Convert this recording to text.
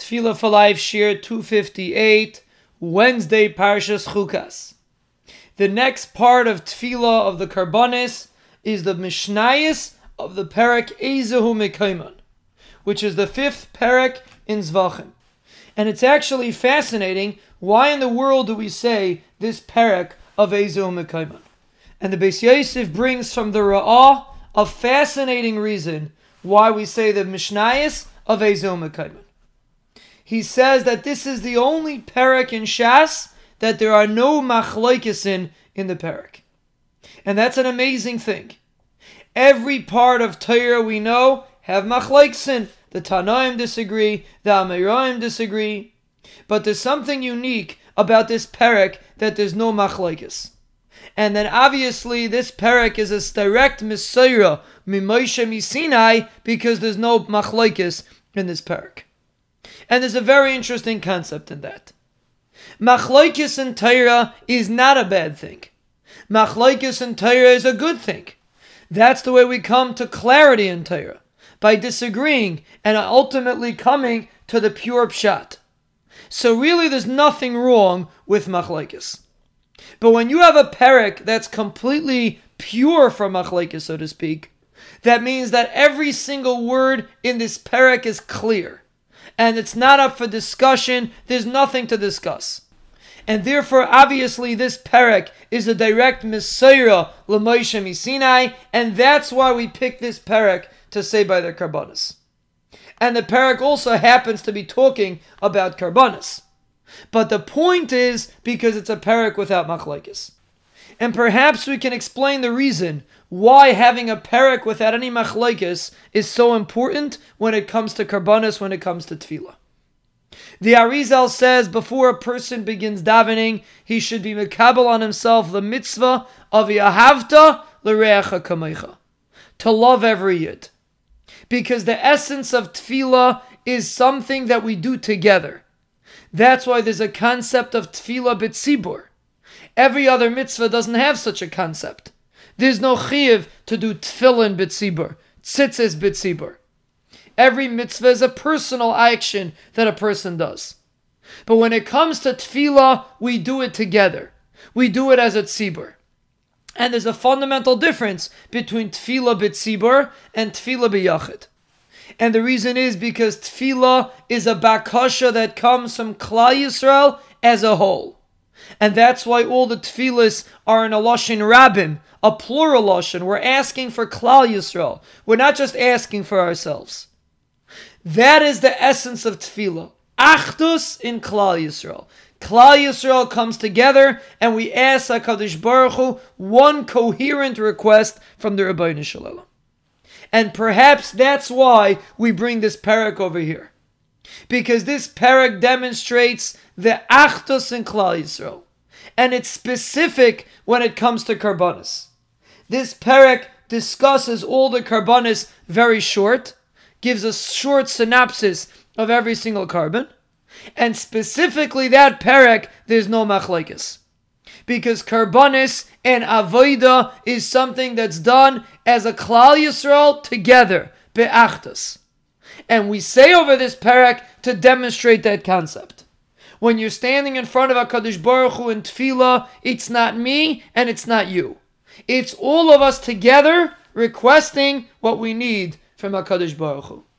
Tefillah for Life, Shir 258, Wednesday, Parshas Chukas. The next part of Tefillah of the Karbonis is the Mishnayos of the Perek Ezehu Mekayman, which is the fifth Perek in Zvachim. And it's actually fascinating, why in the world do we say this Perek of Ezehu Mekayman? And the Beis Yosef brings from the Ra'ah a fascinating reason why we say the Mishnayos of Ezehu Mekayman. He says that this is the only Perek in Shas that there are no machlokes in the Perek. And that's an amazing thing. Every part of Torah we know have machlokes in. The Tanaim disagree, the Amoraim disagree. But there's something unique about this Perek that there's no machlokes. And then obviously this Perek is a direct Mesorah Mimoshe Misinai because there's no machlokes in this Perek. And there's a very interesting concept in that. Machlokes in Torah is not a bad thing. Machlokes in Torah is a good thing. That's the way we come to clarity in Torah, by disagreeing and ultimately coming to the pure pshat. So really there's nothing wrong with machlokes. But when you have a perek that's completely pure from machlokes, so to speak, that means that every single word in this perek is clear. And it's not up for discussion, there's nothing to discuss. And therefore, obviously, this perek is a direct Mesorah l'Moshe Misinai, and that's why we picked this perek to say by the Karbonis. And the perek also happens to be talking about Karbonis. But the point is, because it's a perek without machlokes. And perhaps we can explain the reason why having a perek without any machlokes is so important when it comes to Karbonis, when it comes to Tefillah. The Arizal says before a person begins davening, he should be mekabel on himself the mitzvah of Yahavta l'reacha kamecha, to love every yid. Because the essence of Tefillah is something that we do together. That's why there's a concept of Tefillah b'tzibur. Every other mitzvah doesn't have such a concept. There's no chiyuv to do tefillin b'tzibur, tzitzis b'tzibur. Every mitzvah is a personal action that a person does. But when it comes to tefillah, we do it together. We do it as a tzibur. And there's a fundamental difference between tefillah b'tzibur and tefillah b'yachid. And the reason is because tefillah is a bakasha that comes from Klal Yisrael as a whole. And that's why all the tefillahs are in a lashon rabim, a plural lashon. We're asking for Klal Yisrael. We're not just asking for ourselves. That is the essence of tefillah. Achdus in Klal Yisrael. Klal Yisrael comes together and we ask HaKadosh Baruch Hu one coherent request from the Rebbeinu Shalom. And perhaps that's why we bring this perek over here. Because this perek demonstrates the Achdus in Klal Yisrael. And it's specific when it comes to Karbonis. This perek discusses all the Karbonis very short, gives a short synopsis of every single carbon, and specifically that perek, there's no machlokes. Because Karbonis and Avodah is something that's done as a Klal Yisrael together, be'achdus. And we say over this perek to demonstrate that concept. When you're standing in front of HaKadosh Baruch Hu in tefillah, it's not me and it's not you. It's all of us together requesting what we need from HaKadosh Baruch Hu.